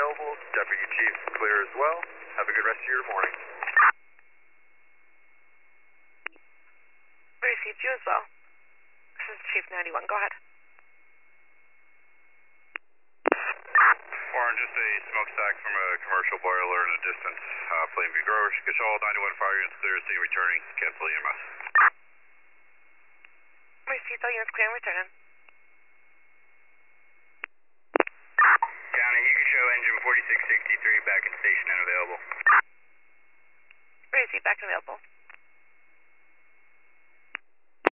available. Deputy Chief clear as well. Have a good rest of your morning. We received you as well. This is Chief 91. Go ahead. Warren, just a smokestack from a commercial boiler in a distance. Flameview Growers. Control 91 fire units clear. Seeing returning. Cancel EMS. Received all units clear and returning. County, you can show engine 4663 back at station and available. Received back and available.